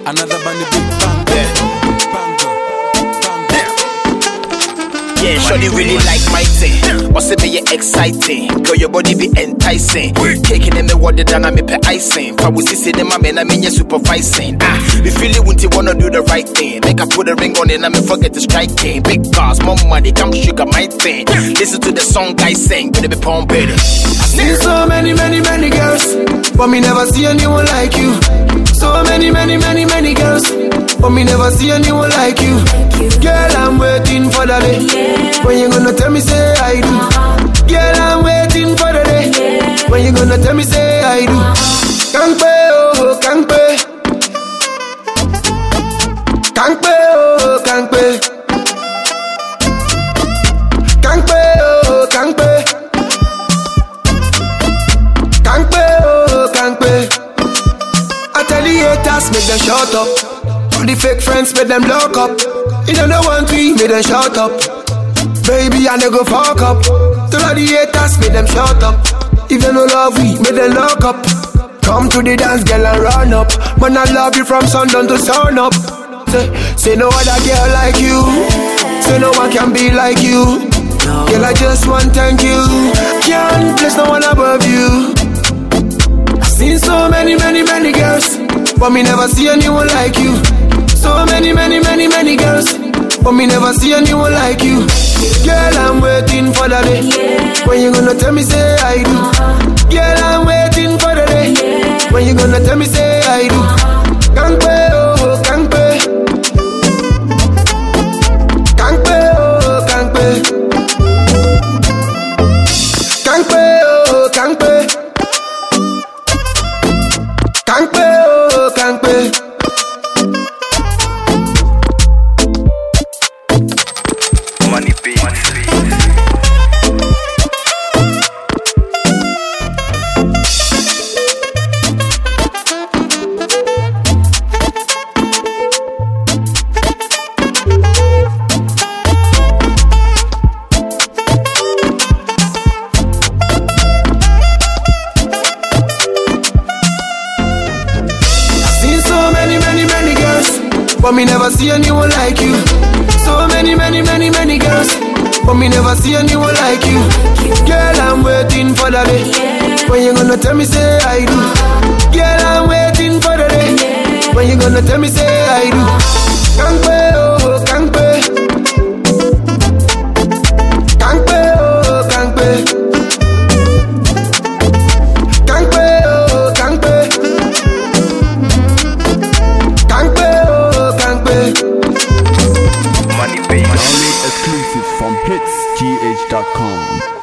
Another bunny big bang. Yeah, shorty really like my thing. What's it be exciting? Girl, your body be enticing. Caking in the water down and me pay icing. For we see them, I mean, you're supervising. We feel it when you wanna do the right thing. Make I put a ring on it and me forget to striking. Big cars, more money, come sugar my thing. Listen to the song guys sing, but it be pound better. Seen so many girls, but me never see anyone like you. So many girls, but me never see anyone like you. Girl, I'm waiting for the day when you gonna tell me say I do. Girl, I'm waiting for the day when you gonna tell me say I do. Can't pay, oh, can't pay. Can't pay, oh, can't pay. Can't pay, oh, can't pay. Can't pay, oh, can't pay. I tell the haters, make them shut up. All the fake friends, make them lock up. You don't know one thing, make them shut up. Baby, I never go fuck up. Tell all the haters, make them shut up. If they no love we, make them lock up. Come to the dance, girl, and run up. Man, I love you from sundown to sun up. Say no other girl like you. Say no one can be like you. Girl, I just want thank you. Can't place no one above you. I've seen so many girls, but me never see anyone like you. So many girls, but me never see anyone like you. Girl, I'm waiting for the day when you gonna tell me say I do. Girl, I'm waiting for the day when you gonna tell me say I do. Can't pay, oh, can't pay. Can't pay, oh, can't pay. Can't pay, oh, can't pay. Can't pay, oh, can't pay. Money be. But me never see anyone like you. So many girls, but me never see anyone like you. Girl, I'm waiting for the day when you gonna tell me say I do. Girl, I'm waiting for the day when you gonna tell me say I do. Can't pay, oh, can't pay. Can't pay, oh, can't pay. Can't pay, oh, can't pay. Can't pay, oh, can't pay. Money be. Download exclusive from hitsgh.com.